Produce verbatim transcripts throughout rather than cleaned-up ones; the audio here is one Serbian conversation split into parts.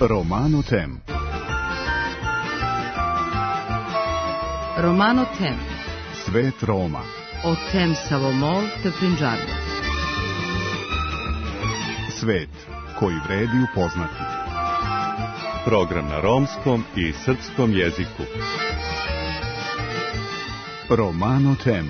Romano Tem. Romano Tem. Svet Roma. O Tem Savomol te Punjabi. Svet koji vredi upoznati. Program na romskom i srpskom jeziku. Romano Tem.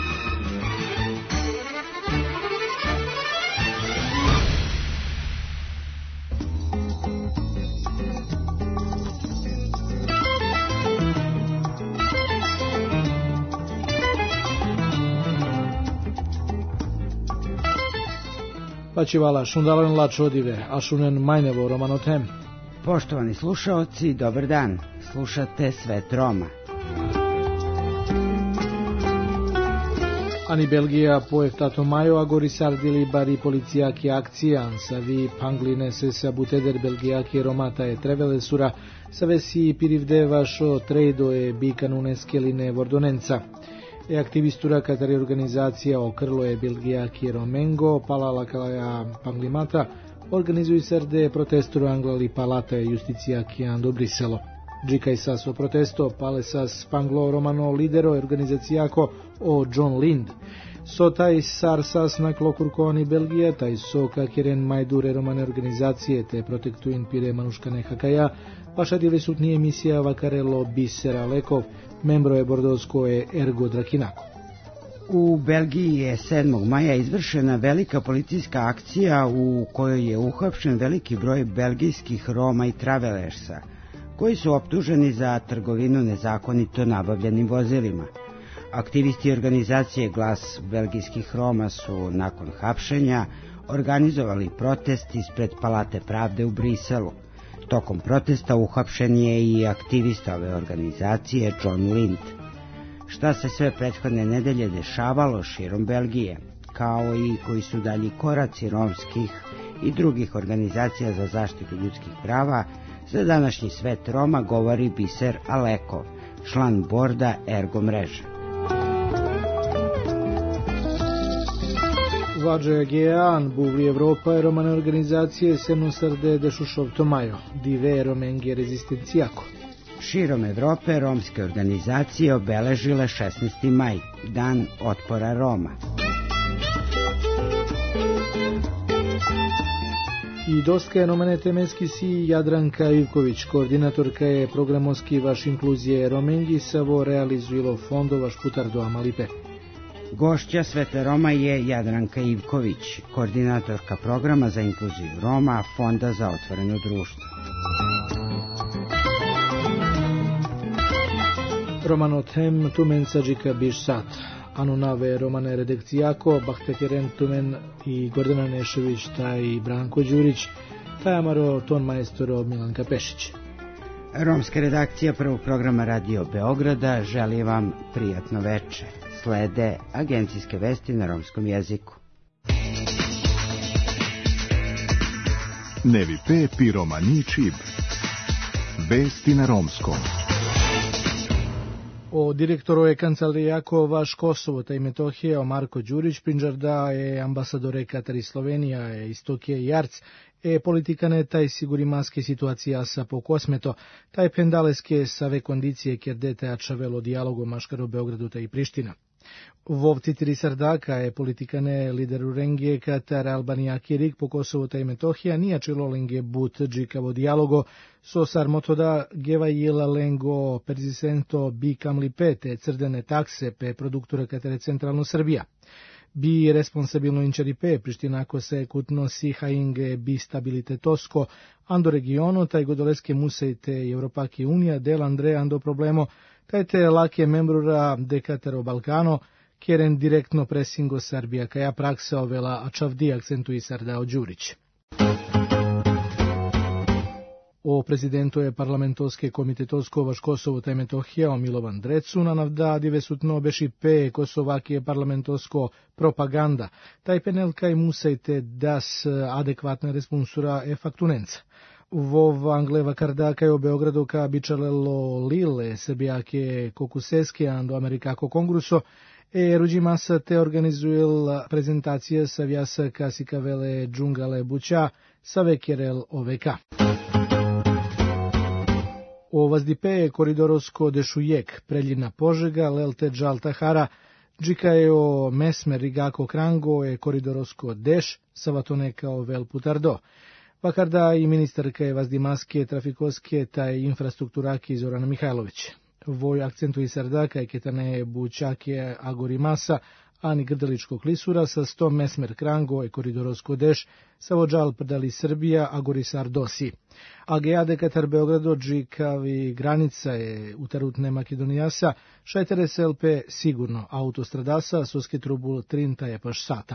Pačivala šundalen lač odive, a šunen majnevo Romano Tem. Poštovani slušaoci, dobar dan. Slušate Svet Roma. Ani Belgija poeftato majo agorisardili bari policijaki akcija, savi pangline se sabuteder belgijaki romata e trevelesura, savesi pirivdevašo trejdo e bikanuneskeline vordonenca. E aktivistura katari organizacija okrlo je belgijaki romengo, palala kalaja panglimata, organizuju serde protesturu anglali palata e justicijaki ando Briselo. Džikaj sas o protesto, pale sas panglo romano lidero organizacijako o John Lind. So taj sar sas na klokurkoni Belgija, taj so kakiren majdure romane organizacije te protektuin pire manuškane hakaja, paša divesutni emisija vakarelo Bisera Lekov, membro je bordovsko je Ergo Drakinako. U Belgiji je sedmog maja izvršena velika policijska akcija u kojoj je uhapšen veliki broj belgijskih Roma i travelersa, koji su optuženi za trgovinu nezakonito nabavljenim vozilima. Aktivisti organizacije Glas belgijskih Roma su nakon hapšenja organizovali protest ispred Palate pravde u Briselu. Tokom protesta uhapšen je i aktivista ove organizacije John Lind. Šta se sve prethodne nedelje dešavalo širom Belgije, kao i koji su dalji koraci romskih i drugih organizacija za zaštitu ljudskih prava, za današnji Svet Roma govori Biser Alekov, član borda Ergo mreže. Vađe Gean, buvli Evropa i romane organizacije se srde dešušovto majo, dive romengi rezistencijako. Širom Evrope romske organizacije obeležile šesnaesti maj, dan otpora Roma. I doska je nomene temenski si Jadranka Ivković, koordinatorka je programoski vaš inkluzije romengi savo realizujilo fondo vaš putar do Amalipe. Gošća Svete Roma je Jadranka Ivković, koordinatorka programa za inkluziju Roma, Fonda za otvoreno društvo. Romano Tem tumen sađika biš sat. Anunave romane redakcijako, Bahtekeren tumen i Gordana Nešević, taj i Branko Đurić, taj amaro ton majstoro Milanka Pešić. Romska redakcija prvog programa Radio Beograda želi vam prijatno veče. Slede agencijske vesti na romskom jeziku. Nevi pe pi romani čib. Vesti na romskom. O direktoru je kancellarijako vaš Kosovo taj Metohije o Marko Đurić Pinđarda je ambasadore Katari Slovenija je Istokije i Arc e politikane taj siguri maske situacija sa po kosmeto taj pendaleske save kondicije kjer dete ačavelo dijalogom Maškaro Beogradu taj Priština. Vov Citiri Sardaka je politikane lideru Rengije Katar Albanija Kirik po Kosovo taj Metohija nije čilolinge but džikavo dijalogo so sarmotoda geva jela lengo perzisento bi kamli pete crdene takse pe produktura Katare centralno Srbija. Bi responsabilno inčeripe Prištinako se kutno si hainge bi stabilitetosko ando regiono taj godoleske musejte Europaki unija del Andre ando problemo taj te lake membrura de Kataro Balkano kjeren direktno presingo Srbija kaja praksa ovela a čavdi akcentu i Sardao Đurić. O prezidentu je parlamentovske komitetosko vaš Kosovo taj Metohija o Milovan Drecu nanavda divesutno beši pe Kosovakije parlamentovsko propaganda, taj penel kaj musejte das adekvatna responsura e faktunenca. Vov Angleva Kardaka je o Beogradu ka bičalelo lile sebijake kokuseske ando Amerikako kongruso e ruđimasa te organizuel prezentacije sa vjasa kasikavele džungale buća sa vekjerel oveka. O Vazdipe koridorovsko dešujek, Preljina Požega, Lelte Džal Tahara, Džikajo Mesmer Rigako Krango e koridorovsko deš, Savatonekao Vel Putardo. Vakarda i ministarka je Vazdimaske, Trafikoske, taj infrastrukturaki Zorana Mihajlović. Voj akcentu i sardaka i ketane bučake Agorimasa, ani Grdeličko klisura sa sto Mesmer Krango e koridorovsko deš, Savođal Prdali Srbija, Agorisar Dosi. Ageade Katar Beogrado, Džikavi granica je utarutne Makedonijasa, šajtere selpe sigurno autostradasa, soske trubul trinta je paš sata.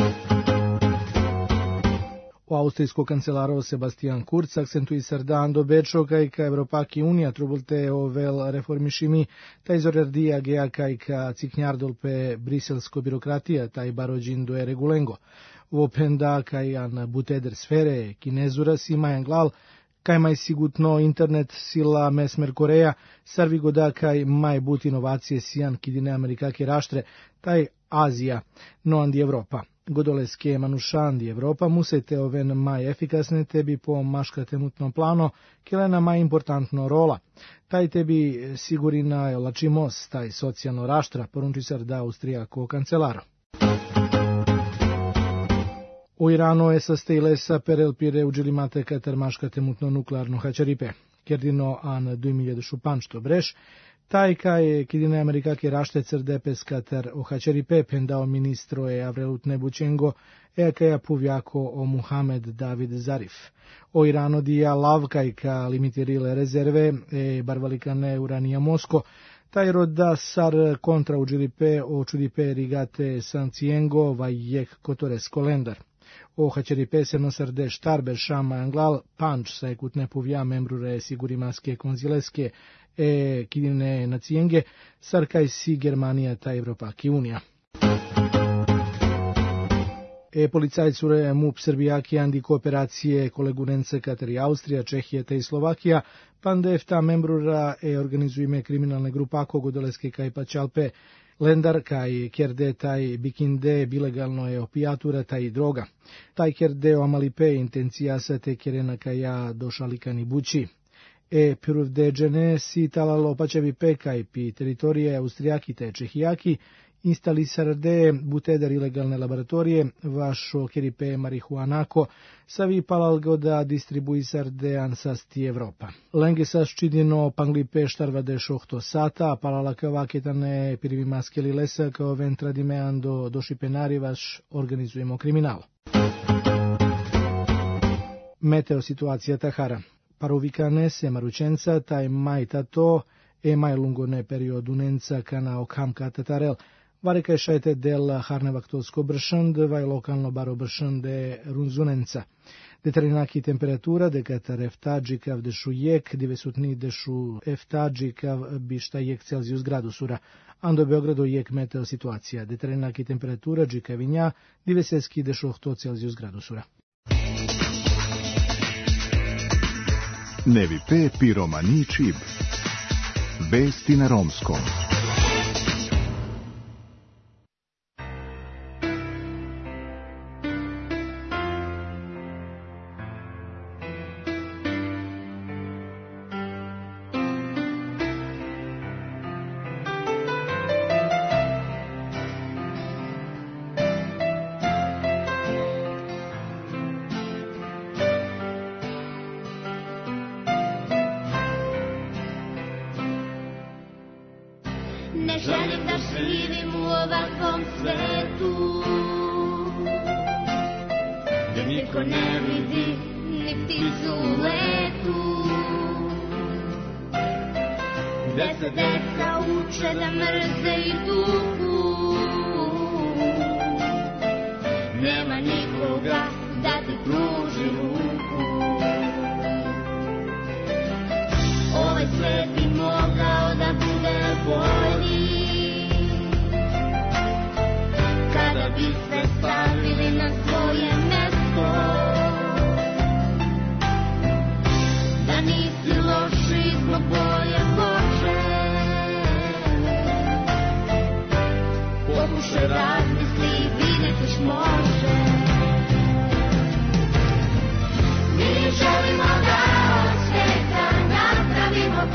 O austrijsko kancelaro Sebastian Kurz akcentui sardan do bečo kaj ka Evropaki unija trubulte o vel reformišimi, taj zorardija gea kaj ka ciknjardolpe briselsko birokratija, taj barođin do e regulengo. Vopenda kaj an buteder sfere, kinezura si majan glal, kaj maj sigutno internet sila Mesmer Koreja, sarvigoda kaj maj but inovacije sijan kidine Amerikake raštre, taj Azija, no andi Evropa. Godoleske manušandi Evropa musete oven maj efikasne tebi po maška temutno plano, kelena maj importantno rola. Taj tebi sigurina lačimos, taj socijalno raštra, porunčisar da austrijako kancelaro. U Iranu je sastejlesa perel pire uđilimate katar maška temutno nuklearno hačaripe. Kerdino an du milje šupanšto breš, taj kaj kidine Amerikake rašte crdepes katar o hačaripe pendao ministro e Avrelutne Bučengo e kaja puvjako o Muhamed David Zarif. O Irano dija lavkaj ka limitirile rezerve e barvalikane uranija Mosko, taj roda sar kontra uđilipe o čudipe rigate sancijengo vajek kotores kolendar. O hačeripe se nosarde štarber šama anglal panč sa ekutne puvja membrure sigurimaske konzileske e kidine nacijenge sarkaj si Germanija ta Evropaki unija. E policajcure MUP Srbijaki andi kooperacije kolegunence Katar i Austrija, Čehije te i Slovakija, pande efta membrura e organizujme kriminalne grupako godoleske kaj pačalpe, Lendar kaj kerde taj bikinde bilegalno je opijatura taj droga. Taj kerde o amalipe intencijasa te kerena kaja došalikani bući. E piruvdeđene si talalo pačevi pekaj pi teritorije Austrijaki te Čehijaki, instalisarde buteder ilegalne laboratorije, vašo keripe marihuanako, savi palalgo da distribuisarde ansasti Evropa. Lenge sas čidino panglipe štarvade šohto sata, palalaka vaketane pirivimaskeli lesa kao ventradimeando došipenari vaš organizujemo kriminal. Meteo situacija Tahara. Paruvikane se maručenca, taj maj tato, e maj lungone periodunenca kana okham katatarel, vareka je šajte del harnevaktovsko bršand, vaj lokalno baro bršande runzunenca. Deterinaki temperatura, dekatar eftađikav dešu jek, divesutni dešu eftađikav bišta jek Celzijus gradusura. Ando Beogrado jek meteo situacija. Deterinaki temperatura, džikavinja, diveseski dešu ohto Celzijus gradusura. Nevipe piromani čib. Vesti na romskom. Ne želim da živim u ovakvom svetu, gdje niko ne vidi ni pticu u letu, gdje se deca uče da mrze i tuku. Nema nikoga da ti pruži ruku. Ovaj svet bi mogao da bude bolji kada bi sve stavili na svoje mesto, da nisi loši zbog boje kože. Pokušaj razmisli i vidjet ćeš može. Mi želimo da od sveta napravimo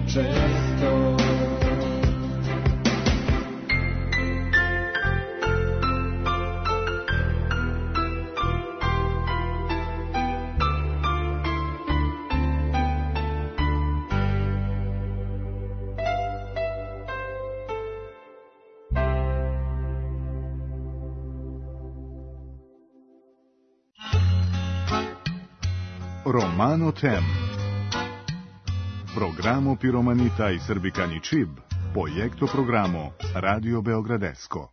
često. Romano Tem. Programo Piromanita i Srbikani Čib, projekto programo Radio Beogradesko.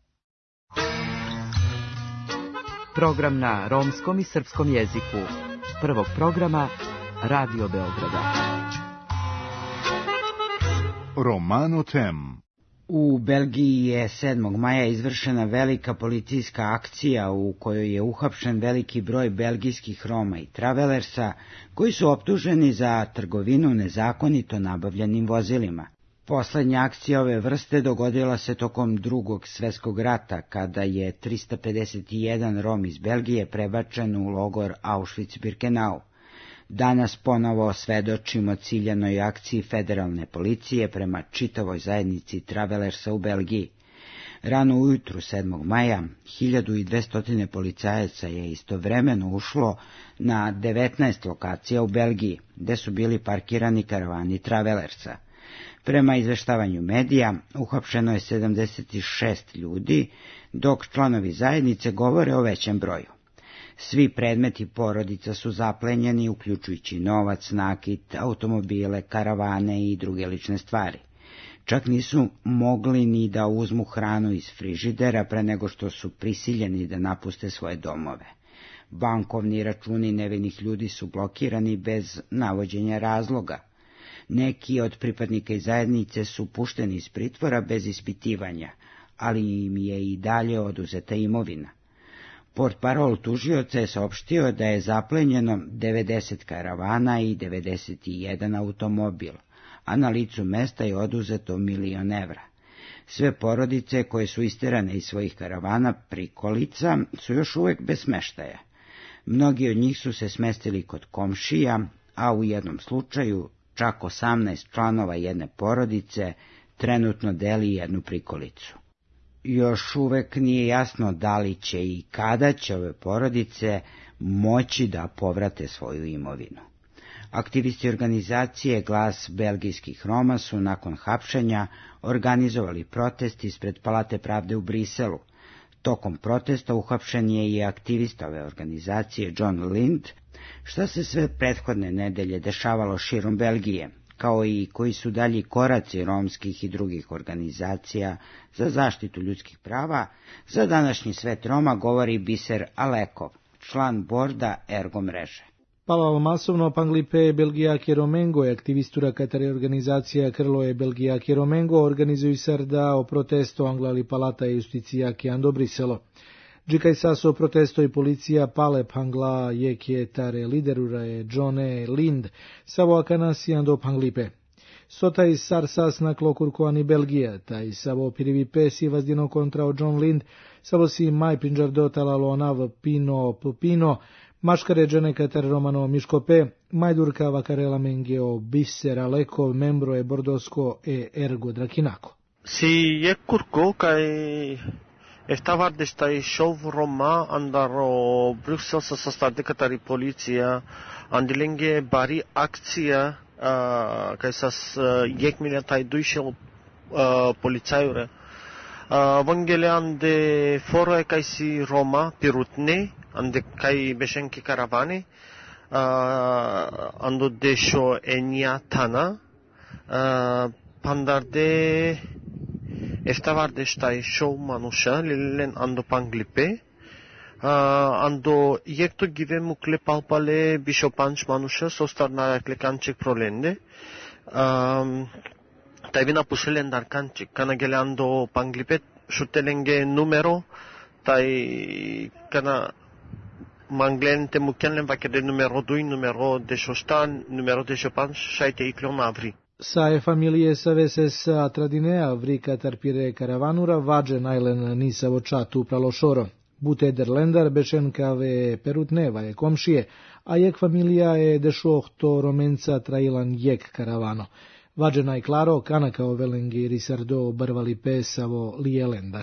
Program na romskom i srpskom jeziku. Prvog programa Radio Beograda. Romano Tem. U Belgiji je sedmog maja izvršena velika policijska akcija u kojoj je uhapšen veliki broj belgijskih Roma i travelersa koji su optuženi za trgovinu nezakonito nabavljenim vozilima. Poslednja akcija ove vrste dogodila se tokom Drugog svetskog rata, kada je trista pedeset jedan Rom iz Belgije prebačen u logor Auschwitz-Birkenau. Danas ponovo svedočimo ciljanoj akciji federalne policije prema čitavoj zajednici travelersa u Belgiji. Rano ujutru sedmog maja hiljadu dvesta policajaca je istovremeno ušlo na devetnaest lokacija u Belgiji, gde su bili parkirani karavani travelersa. Prema izveštavanju medija, uhapšeno je sedamdeset šest ljudi, dok članovi zajednice govore o većem broju. Svi predmeti porodica su zaplenjeni, uključujući novac, nakit, automobile, karavane i druge lične stvari. Čak nisu mogli ni da uzmu hranu iz frižidera pre nego što su prisiljeni da napuste svoje domove. Bankovni računi nevinih ljudi su blokirani bez navođenja razloga. Neki od pripadnika iz zajednice su pušteni iz pritvora bez ispitivanja, ali im je i dalje oduzeta imovina. Portparol tužioca je saopštio da je zaplenjeno devedeset karavana i devedeset jedan automobil, a na licu mesta je oduzeto milion evra. Sve porodice koje su isterane iz svojih karavana prikolica su još uvek bez smeštaja. Mnogi od njih su se smestili kod komšija, a u jednom slučaju čak osamnaest članova jedne porodice trenutno deli jednu prikolicu. Još uvek nije jasno da li će i kada će ove porodice moći da povrate svoju imovinu. Aktivisti organizacije Glas belgijskih Roma su nakon hapšenja organizovali protest ispred Palate pravde u Briselu. Tokom protesta uhapšen je i aktivista ove organizacije John Lind, šta se sve prethodne nedelje dešavalo širom Belgije, kao i koji su dalji koraci romskih i drugih organizacija za zaštitu ljudskih prava. Za današnji svet Roma govori Biser Alekov, član borda Ergo mreže. Palal masovno panglipe Belgijake Romengo e aktivistura katare organizacija Krlo je Belgijake Romengo organizuju sarda o protesto Anglali Palata e Justicijake Ando Briselo. Džikaj saso protesto i policija pale pangla jekje tare liderura je Johne Lind, savo akanasi ando panglipe. Sotaj sar sas na klokurkoani Belgija, taj savo pirivipe si vazdino kontrao John Lind, savo si maj pinđardo talalonav pino pino, maškare džene katar romano miškope, majdurka vakarela mengeo Biser Alekov, membro e bordosko e ergo drakinako. Si jekurko kaj Esta desta show Roma andaro Bruxelles sa sastade katari policija andilenge bari akcija kaj sas jek milja taj dušel policajure. Vangele ande foro kaj si Roma pirutne ande kaj beshenki karavane ando desho enia tana pandarde Esta vardesta e show manusha lilen ando panglipe uh, ando yekto give mukle palpale bishopanch manusha sostar na klekanchik prolende um, tai vina puselen darkanchik kana gele ando panglipe shutelenge numero tai kana manglente mukyanlen vakede numero doi numero de shostan numero de shopanch shaite iklon avri. Sa e familije sa veses a tradinea vrika tarpire karavanura vađe najlen nisavo čatu pralošoro. Bute derlendar bešen kave perutneva je komšije, a jek familija je dešoh to romenca trailan jek karavano. Vađena i klaro, kanaka o velengi risardo brvali pesavo lijelendar.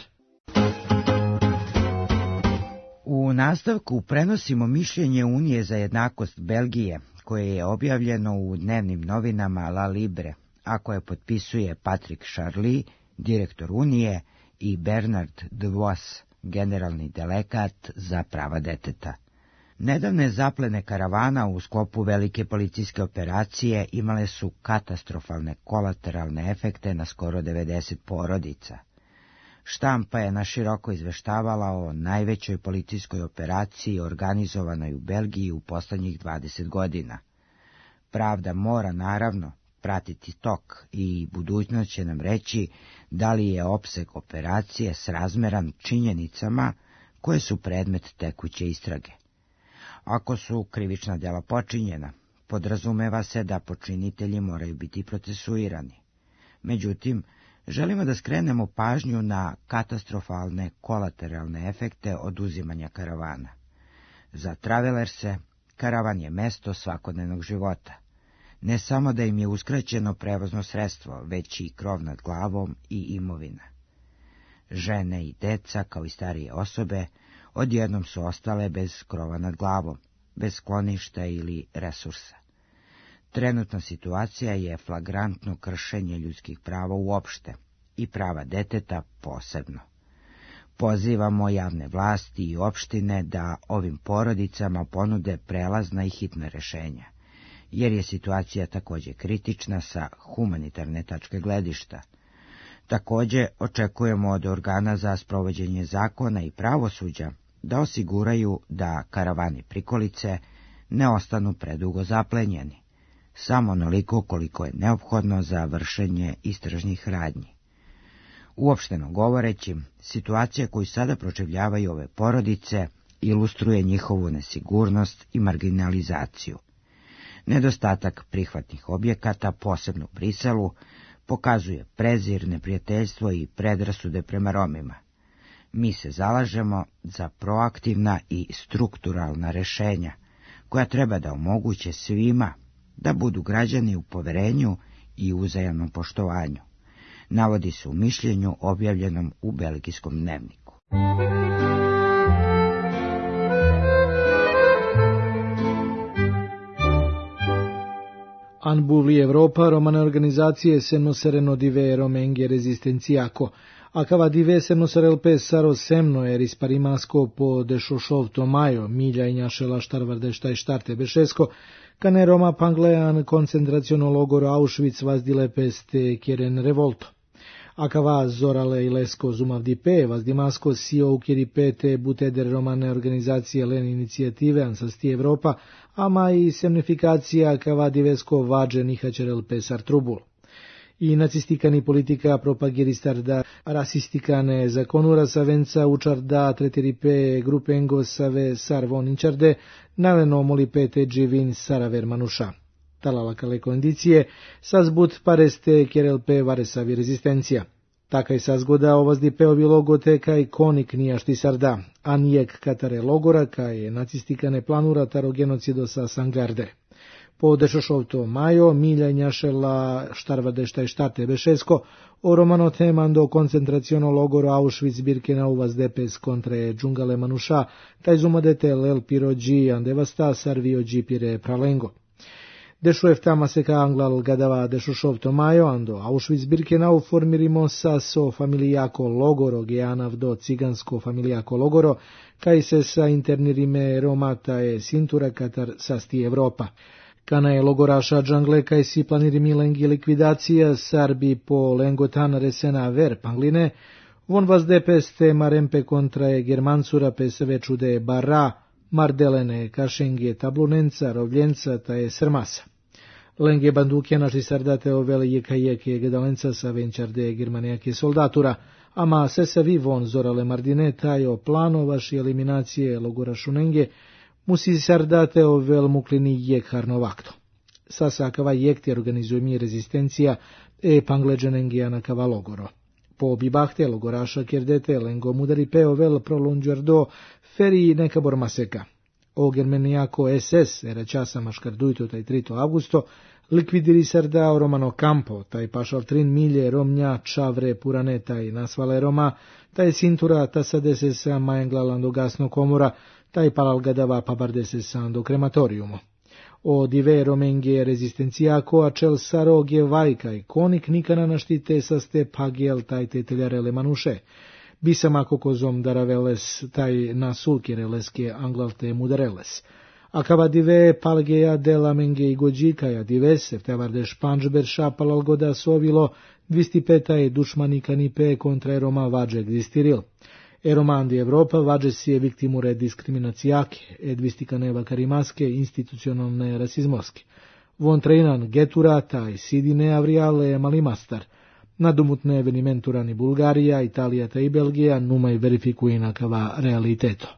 U nastavku prenosimo mišljenje Unije za jednakost Belgije, koje je objavljeno u dnevnim novinama La Libre, a koje potpisuje Patrick Charly, direktor Unije, i Bernard de Vos, generalni delegat za prava deteta. Nedavne zaplene karavana u sklopu velike policijske operacije imale su katastrofalne kolateralne efekte na skoro devedeset porodica. Štampa je naširoko izveštavala o najvećoj policijskoj operaciji organizovanoj u Belgiji u poslednjih dvadeset godina. Pravda mora, naravno, pratiti tok i budućnost će nam reći da li je opseg operacije srazmeran činjenicama koje su predmet tekuće istrage. Ako su krivična djela počinjena, podrazumeva se da počinitelji moraju biti procesuirani. Međutim, želimo da skrenemo pažnju na katastrofalne kolateralne efekte oduzimanja karavana. Za travelerse, karavan je mesto svakodnevnog života. Ne samo da im je uskraćeno prevozno sredstvo, već i krov nad glavom i imovina. Žene i deca, kao i starije osobe, odjednom su ostale bez krova nad glavom, bez skloništa ili resursa. Trenutna situacija je flagrantno kršenje ljudskih prava uopšte i prava deteta posebno. Pozivamo javne vlasti i opštine da ovim porodicama ponude prelazna i hitna rešenja, jer je situacija također kritična sa humanitarne tačke gledišta. Također očekujemo od organa za sprovođenje zakona i pravosuđa da osiguraju da karavani prikolice ne ostanu predugo zaplenjeni, samo onoliko koliko je neophodno za vršenje istražnih radnji. Uopšteno govoreći, situacija koju sada proživljavaju ove porodice ilustruje njihovu nesigurnost i marginalizaciju. Nedostatak prihvatnih objekata, posebno u Briselu, pokazuje prezir, neprijateljstvo i predrasude prema Romima. Mi se zalažemo za proaktivna i strukturalna rešenja, koja treba da omoguće svima da budu građani u poverenju i uzajamnom poštovanju, navodi se u mišljenju objavljenom u belgijskom dnevniku. Anbuli Evropa, romane organizacije se nosereno dive romenghe rezistenciako, a cava dive se noserel pe saro semno er isparimasco po dešošov tomajo, milja injašela štarvardešta i štarte bešesko, cane Roma panglean koncentraciono logoro Auschwitz vazdile peste kjeren revolto. A cava zorale ilesko zumavdipe, vazdimasko sio ukiripete buteder romane organizacije len inicijative ansasti Evropa, ama i semnifikacija cava divesko vađe nihačerel pesar trubul. I nacistikani politika propagiristar da rasistikane zakonura savenca učar da tretiripe grupengo save sarvon inčarde, naleno molipete dživin saraver manuša. Talala kale kondicije, sazbut pareste kerelpe varesavi rezistencija. Takaj sazgoda ovazdi peovi logote kaj konik nijašti sarda, a nijek katare logora kaj nacistikane planura taro genocido sa sangarde. Po dešošovto majo, milja njašela štarvadešta i štarte bešesko, o romano temando koncentraciono logoro Auschwitz birkena uvaz depes kontre džungale manuša, taj zumadete lel pirođi andevasta sarviođi pire pralengo. Dešuev tama se ka anglal gadava dešošovto majo, ando Auschwitz birkenau formirimo sa so familijako logoro geanav do cigansko familijako logoro, kaj se sa internirime romata e sintura katar sasti Evropa. Kana je logoraša džangle kaj si planirimi lengi likvidacija sarbi po lengotan resena ver pangline, von vas depeste marempe kontra e germancura peseve čude barra, mardelene kašenge tablunenca, rovljenca ta je srmasa. Lenge bandukje naši sardate ovele jeka jeke gedalenca sa venčarde germanijake soldatura, ama se se vi von zorale mardine tajo planovaši eliminacije logorašunenge, musi sardate ovel muklini jek harnovakto. Sasa kava jekti organizujemi rezistencija e pangleđenengijana kava logoro. Po bibahte logoraša kjerdete lengo mudari pe ovel prolunđardo feri neka bormaseka. O germenijako es es era časa maškardujto taj trito avgusto, Likvidirisar da Romano Campo, taj pašal trin milje Romnja čavre purane taj nasvale Roma, taj sintura tasadese sa maenglalando gasno komora, taj palalgadava pabardese sando krematoriumo. O dive Romenge rezistenciako acel sarogje vajkaj, konik nikana naštite sa ste pagijel taj teteljarele manuše. Bisamako kozom daraveles taj nasulkireleske anglalte mudareles. Acaba dive palgeja dela menge i gođikaja divese, tevarde španžber šapalal goda sovilo, dvistipeta dušmanika nipe kontra Roma vađe egzistiril. Eroman di Evropa vađe si je viktimure diskriminacijake, e dvistikaneva karimaske institucionalne rasizmoske. Von treinan getura taj sidine avrijale malimastar. Nadumutne evenimenturani Bulgarija, Italija i Belgija numaj verifikuinakava realiteto.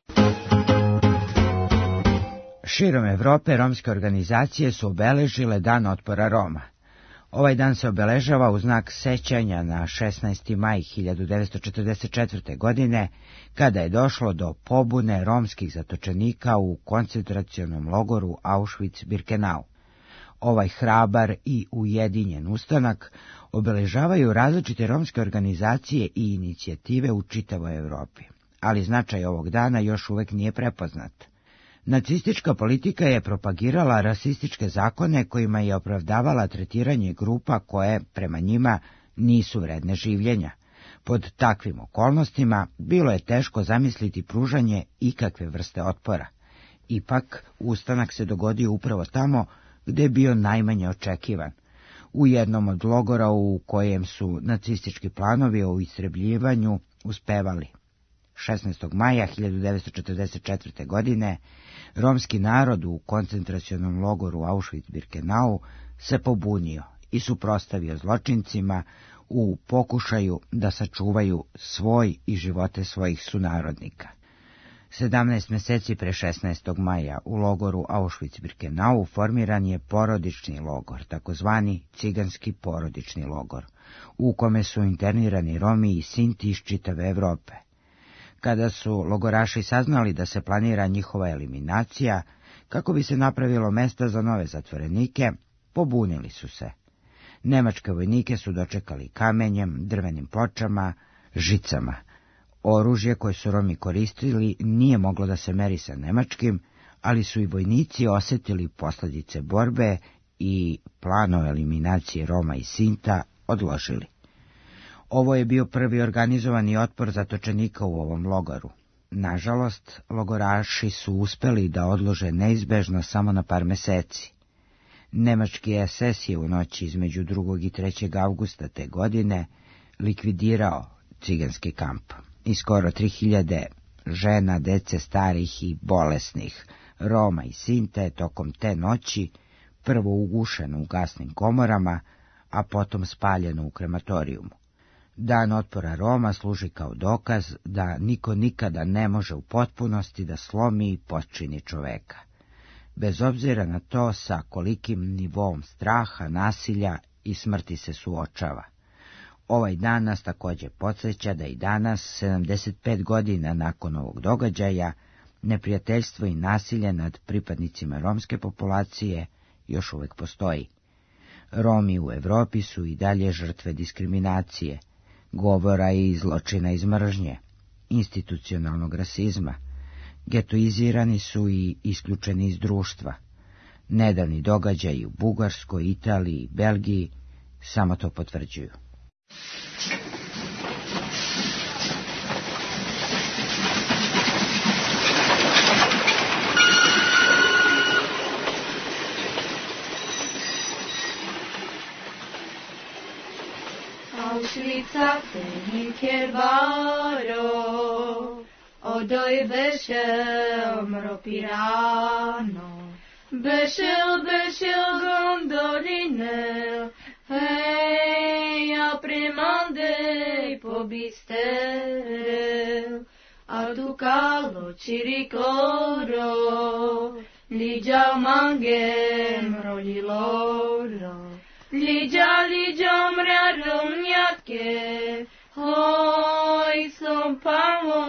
Širom Evrope romske organizacije su obeležile Dan otpora Roma. Ovaj dan se obeležava u znak sećanja na šesnaesti maj hiljadu devetsto četrdeset četvrte. godine, kada je došlo do pobune romskih zatočenika u koncentracionom logoru Auschwitz-Birkenau. Ovaj hrabar i ujedinjen ustanak obeležavaju različite romske organizacije i inicijative u čitavoj Evropi, ali značaj ovog dana još uvek nije prepoznat. Nacistička politika je propagirala rasističke zakone kojima je opravdavala tretiranje grupa koje, prema njima, nisu vredne življenja. Pod takvim okolnostima bilo je teško zamisliti pružanje ikakve vrste otpora. Ipak, ustanak se dogodio upravo tamo gde je bio najmanje očekivan, u jednom od logora u kojem su nacistički planovi o istrebljivanju uspevali. šesnaestog maja hiljadu devetsto četrdeset četvrte. godine romski narod u koncentracionom logoru Auschwitz-Birkenau se pobunio i suprotstavio zločincima u pokušaju da sačuvaju svoj i živote svojih sunarodnika. sedamnaest meseci pre šesnaestog maja u logoru Auschwitz-Birkenau formiran je porodični logor, takozvani ciganski porodični logor, u kome su internirani Romi i Sinti iz čitave Evrope. Kada su logoraši saznali da se planira njihova eliminacija, kako bi se napravilo mesta za nove zatvorenike, pobunili su se. Nemačke vojnike su dočekali kamenjem, drvenim pločama, žicama. Oružje koje su Romi koristili nije moglo da se meri sa nemačkim, ali su i vojnici osjetili posljedice borbe i plan o eliminaciji Roma i Sinta odložili. Ovo je bio prvi organizovani otpor zatočenika u ovom logoru. Nažalost, logoraši su uspeli da odlože neizbežno samo na par meseci. Nemački es es je u noći između drugog i trećeg avgusta te godine likvidirao ciganski kamp i skoro tri hiljade žena, dece, starih i bolesnih, Roma i Sinte tokom te noći prvo ugušeno u gasnim komorama, a potom spaljeno u krematorijumu. Dan otpora Roma služi kao dokaz da niko nikada ne može u potpunosti da slomi i potčini čoveka, bez obzira na to sa kolikim nivom straha, nasilja i smrti se suočava. Ovaj dan nas također podsjeća da i danas, sedamdeset pet godina nakon ovog događaja, neprijateljstvo i nasilje nad pripadnicima romske populacije još uvek postoji. Romi u Evropi su i dalje žrtve diskriminacije, govora i zločina iz mržnje, institucionalnog rasizma. Getoizirani su i isključeni iz društva. Nedavni događaji u Bugarskoj, Italiji i Belgiji samo to potvrđuju. Auschwitza fenike varo, odoj bešel mropirano, bešel, bešel gondoline, hej, a primande pobistere, a tu calo ciricloro, ligia mangem roliloro. Ligia, ligia, mrea romniatke, hoi som pamo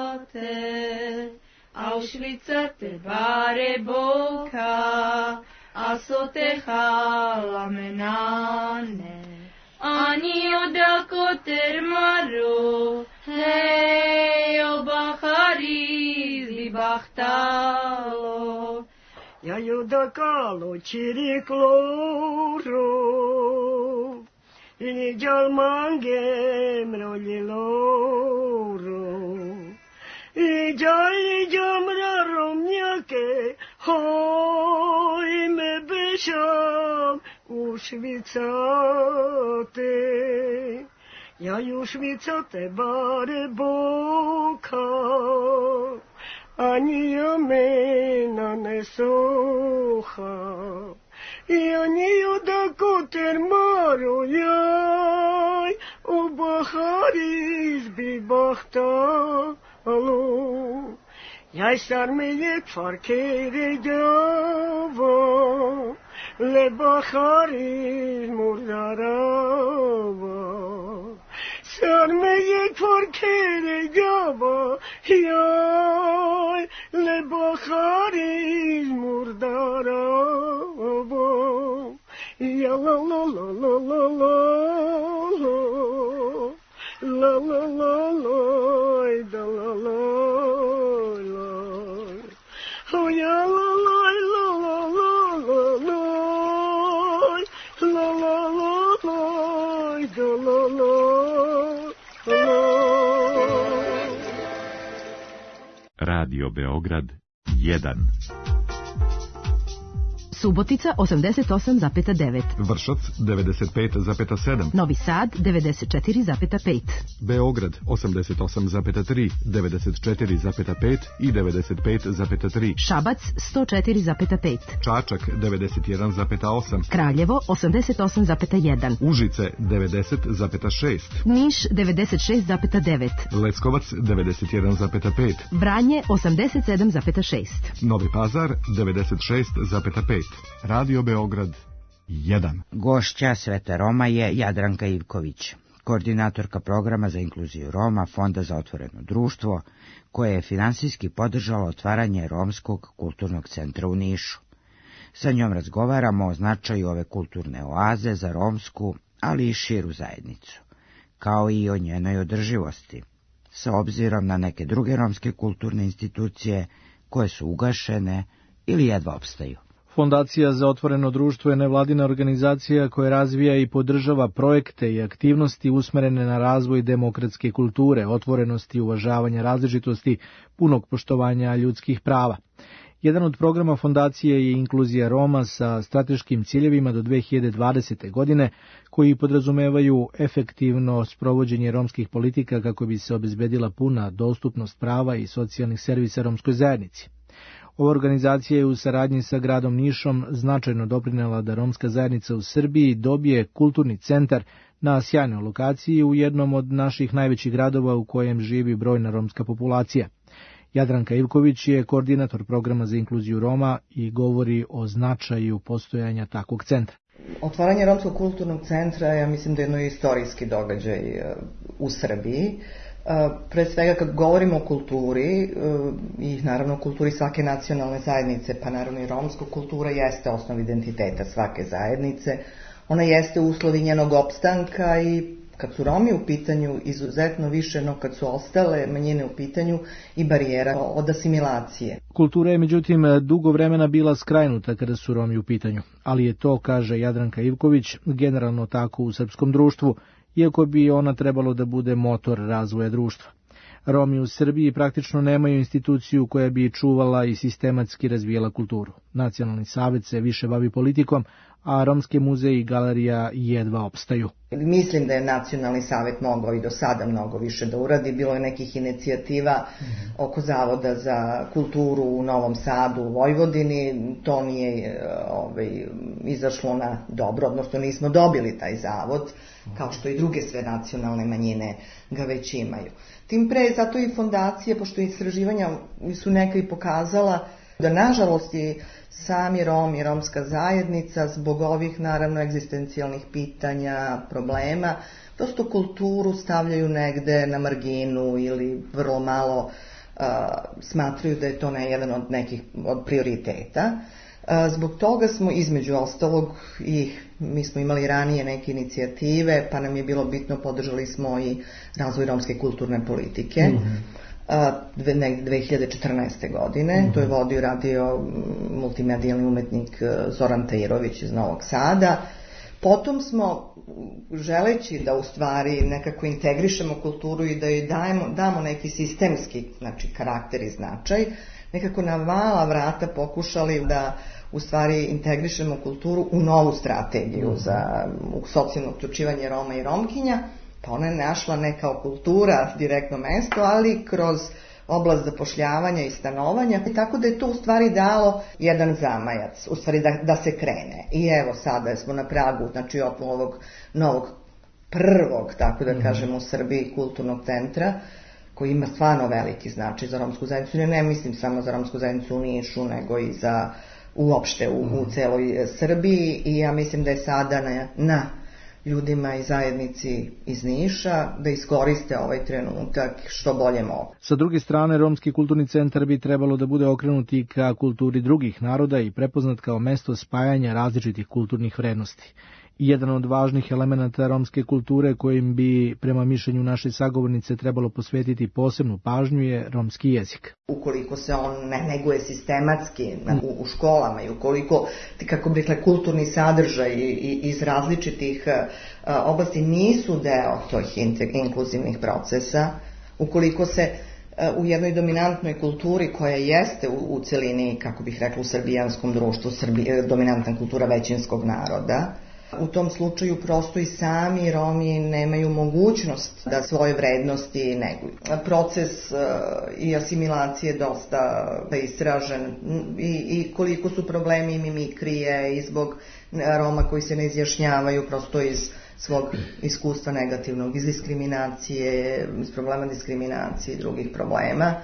Auschwitzate, Auschwitzate bare boka, אסותיך למננה. אני יודע כותר מרו, היו בחריז ליבחתלו. Я юдакало чириклоро, и не джалманге мролилоро, и джай джамраром няке, хой ме бешам ушвицате. Я ушвицате баре бока, они меня не суха, и они юдакотер мару яй, у бахарис бибахталу. Яй сармеет фаркере дява, ле бахарис мурдарава. Sarmeyek farkere gaba, yay, le bakhariz murdaraba. Ya la la la la la la la la la la da la la la. Oh ya la la la la la la la la la la da la la. Radio Beograd jedan. Subotica osamdeset osam zarez devet. Vršac devedeset pet zarez sedam. Novi Sad devedeset četiri zarez pet. Beograd osamdeset osam zarez tri, devedeset četiri zarez pet i devedeset pet zarez tri. Šabac sto četiri zarez pet. Čačak devedeset jedan zarez osam. Kraljevo osamdeset osam zarez jedan. Užice devedeset zarez šest. Niš devedeset šest zarez devet. Leskovac devedeset jedan zarez pet. Vranje osamdeset sedam zarez šest. Novi Pazar devedeset šest zarez pet. Radio Beograd jedan. Gošća Sveta Roma je Jadranka Ivković, koordinatorka programa za inkluziju Roma Fonda za otvoreno društvo, koje je finansijski podržalo otvaranje Romskog kulturnog centra u Nišu. Sa njom razgovaramo o značaju ove kulturne oaze za romsku, ali i širu zajednicu, kao i o njenoj održivosti, sa obzirom na neke druge romske kulturne institucije koje su ugašene ili jedva opstaju. Fondacija za otvoreno društvo je nevladina organizacija koja razvija i podržava projekte i aktivnosti usmerene na razvoj demokratske kulture, otvorenosti i uvažavanja različitosti, punog poštovanja ljudskih prava. Jedan od programa fondacije je inkluzija Roma sa strateškim ciljevima do dve hiljade dvadesete. godine, koji podrazumevaju efektivno sprovođenje romskih politika kako bi se obezbedila puna dostupnost prava i socijalnih servisa romskoj zajednici. Ova organizacija je u saradnji sa gradom Nišom značajno doprinela da romska zajednica u Srbiji dobije kulturni centar na sjajnoj lokaciji u jednom od naših najvećih gradova u kojem živi brojna romska populacija. Jadranka Ivković je koordinator programa za inkluziju Roma i govori o značaju postojanja takvog centra. Otvaranje Romskog kulturnog centra, ja mislim da je jedno istorijski događaj u Srbiji. Pre svega kad govorimo o kulturi i naravno o kulturi svake nacionalne zajednice, pa naravno i romska kultura jeste osnov identiteta svake zajednice. Ona jeste uslov njenog opstanka i kad su Romi u pitanju izuzetno više no kad su ostale manjine u pitanju i barijera od asimilacije. Kultura je međutim dugo vremena bila skrajnuta kada su Romi u pitanju, ali je to, kaže Jadranka Ivković, generalno tako u srpskom društvu, iako bi ona trebalo da bude motor razvoja društva. Romi u Srbiji praktično nemaju instituciju koja bi čuvala i sistematski razvijala kulturu. Nacionalni savet se više bavi politikom, a romske muzeje i galerija jedva opstaju. Mislim da je Nacionalni savet mogao i do sada mnogo više da uradi. Bilo je nekih inicijativa oko Zavoda za kulturu u Novom Sadu, u Vojvodini. To nije ovaj, izašlo na dobro, odnosno nismo dobili taj zavod, kao što i druge sve nacionalne manjine ga već imaju. Tim pre, zato i fondacije, pošto istraživanja su neka i pokazala da nažalost i sami Romi i romska zajednica zbog ovih naravno egzistencijalnih pitanja, problema, prosto kulturu stavljaju negde na marginu ili vrlo malo smatraju da je to ne jedan od nekih od prioriteta. Zbog toga smo između ostalog i mi smo imali ranije neke inicijative, pa nam je bilo bitno, podržali smo i razvoj romske kulturne politike. Mm-hmm. dve hiljade četrnaeste. godine, mm-hmm. to je vodio radio multimedijalni umetnik Zoran Tajirović iz Novog Sada. Potom smo, želeći da u stvari nekako integrišemo kulturu i da joj dajemo, damo neki sistemski, znači, karakter i značaj, nekako na mala vrata pokušali da u stvari integrišemo kulturu u novu strategiju za socijalno uključivanje Roma i Romkinja, pa ona je našla ne kao kultura direktno mesto, ali kroz oblast zapošljavanja i stanovanja, i tako da je to u stvari dalo jedan zamajac, u stvari da, da se krene. I evo sada smo na pragu, znači ovog novog prvog, tako da kažemo, u Srbiji kulturnog centra, koji ima stvarno veliki značaj za romsku zajednicu. Ne, ne mislim samo za romsku zajednicu u Nišu, nego i za uopšte u, u celoj Srbiji, i ja mislim da je sada na, na ljudima i zajednici iz Niša da iskoriste ovaj trenutak što bolje mogu. Sa druge strane, Romski kulturni centar bi trebalo da bude okrenut i ka kulturi drugih naroda i prepoznat kao mesto spajanja različitih kulturnih vrednosti. Jedan od važnih elemenata romske kulture kojim bi, prema mišljenju naše sagovornice, trebalo posvetiti posebnu pažnju je romski jezik. Ukoliko se on ne neguje sistematski u, u školama i ukoliko, kako bih rekla, kulturni sadržaj iz različitih uh, oblasti nisu deo tih inkluzivnih procesa, ukoliko se uh, u jednoj dominantnoj kulturi koja jeste u, u celini, kako bih rekla, u srbijanskom društvu, Srbi, dominantna kultura većinskog naroda, u tom slučaju prosto i sami Romi nemaju mogućnost da svoje vrednosti neguju. Proces uh, i asimilacije dosta istražen i, i koliko su problemi mimikrije i zbog Roma koji se ne izjašnjavaju prosto iz svog iskustva negativnog, iz diskriminacije, iz problema diskriminacije i drugih problema.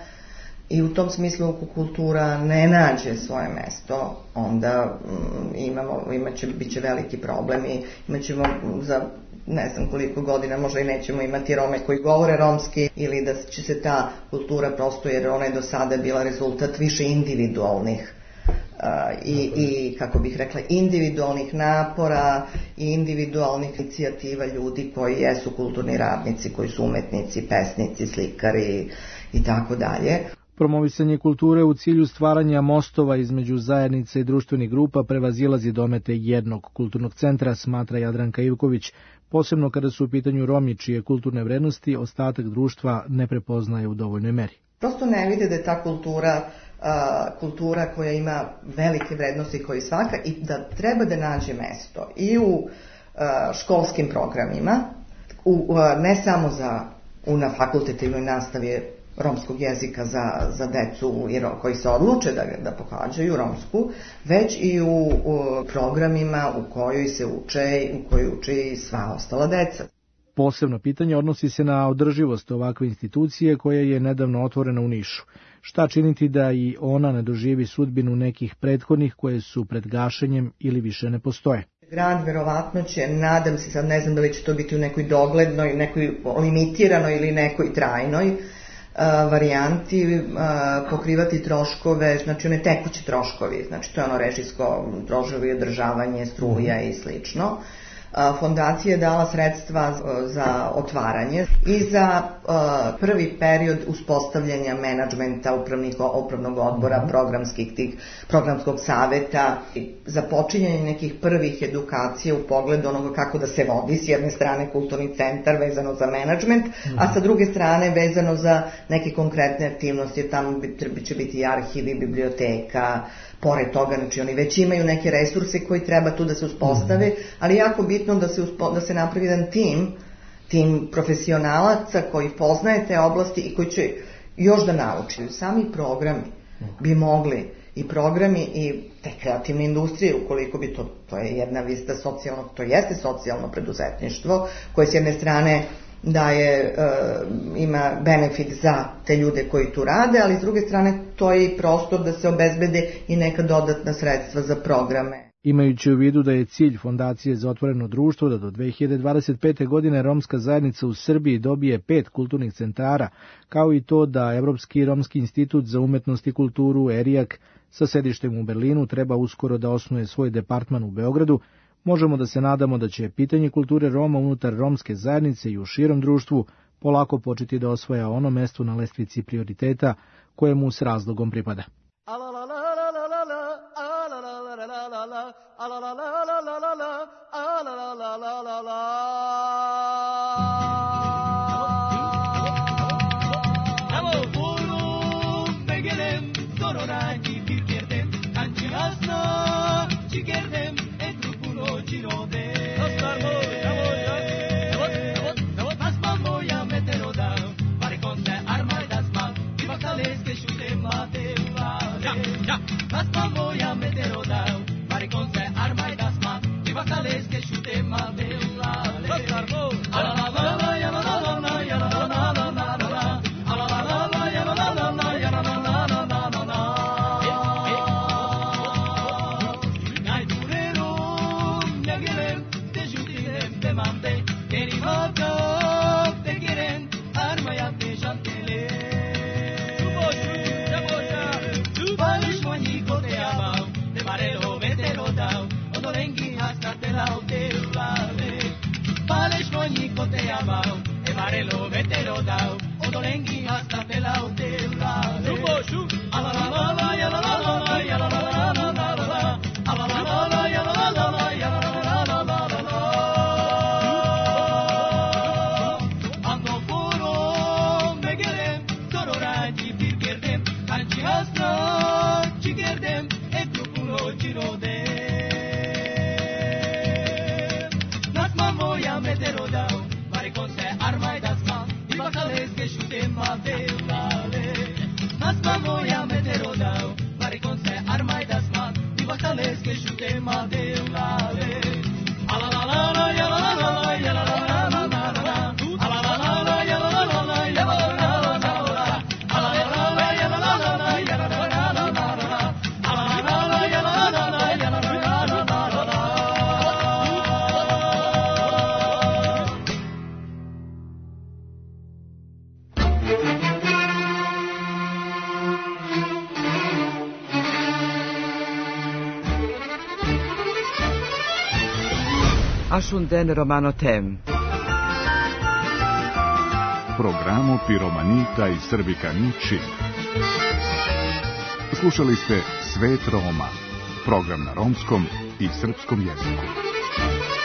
I u tom smislu, ako kultura ne nađe svoje mesto, onda mm, imamo, imaće, bit će veliki problem i imat ćemo za ne znam koliko godina, možda i nećemo imati Rome koji govore romski, ili da će se ta kultura prosto, jer ona je do sada bila rezultat više individualnih uh, i, i, kako bih rekla, individualnih napora i individualnih inicijativa ljudi koji jesu kulturni radnici, koji su umetnici, pesnici, slikari i tako dalje. Promovisanje kulture u cilju stvaranja mostova između zajednice i društvenih grupa prevazilazi domete jednog kulturnog centra, smatra Jadranka Ivković, posebno kada su u pitanju Romi, čije kulturne vrednosti ostatak društva ne prepoznaje u dovoljnoj meri. Prosto ne vide da je ta kultura uh, kultura koja ima velike vrednosti, koji svaka, i da treba da nađe mesto i u uh, školskim programima, u, uh, ne samo za u na fakultativnoj nastavi romskog jezika za, za decu koji se odluče da, da pohađaju romsku, već i u, u programima u kojoj se uče, u kojoj uče sva ostala deca. Posebno pitanje odnosi se na održivost ovakve institucije koja je nedavno otvorena u Nišu. Šta činiti da i ona ne doživi sudbinu nekih prethodnih koje su pred gašenjem ili više ne postoje? Grad verovatno će, nadam se, sad ne znam da li će to biti u nekoj doglednoj, nekoj limitiranoj ili nekoj trajnoj varijanti, pokrivati troškove, znači one tekuće troškovi, znači to je ono režijsko troškovi, održavanje, struja i slično. Fondacija je dala sredstva za otvaranje i za prvi period uspostavljanja menadžmenta, upravnih, upravnog odbora, programskih tih, programskog saveta, za počinjanje nekih prvih edukacija u pogledu onoga kako da se vodi, s jedne strane kulturni centar vezano za menadžment, a sa druge strane vezano za neke konkretne aktivnosti, jer tamo će biti arhivi, biblioteka. Pored toga, znači oni već imaju neke resurse koji treba tu da se uspostave, ali jako bitno da se, uspo, da se napravi jedan tim, tim profesionalaca koji poznaje te oblasti i koji će još da nauči. Sami programi bi mogli, i programi i te kreativne industrije, ukoliko bi to, to je jedna vrsta socijalno, to jeste socijalno preduzetništvo, koje s jedne strane da je, e, ima benefit za te ljude koji tu rade, ali s druge strane to je i prostor da se obezbede i neka dodatna sredstva za programe. Imajući u vidu da je cilj Fondacije za otvoreno društvo da do dve hiljade dvadeset pete. godine romska zajednica u Srbiji dobije pet kulturnih centara, kao i to da Evropski romski institut za umetnost i kulturu ERIAK sa sedištem u Berlinu treba uskoro da osnuje svoj departman u Beogradu, možemo da se nadamo da će pitanje kulture Roma unutar romske zajednice i u širom društvu polako početi da osvaja ono mesto na lestvici prioriteta koje mu s razlogom pripada. Ashunden Romano Tem. Programo Piromanita i Srbikani Čib. Slušali ste Svet Roma, program na romskom i srpskom jeziku.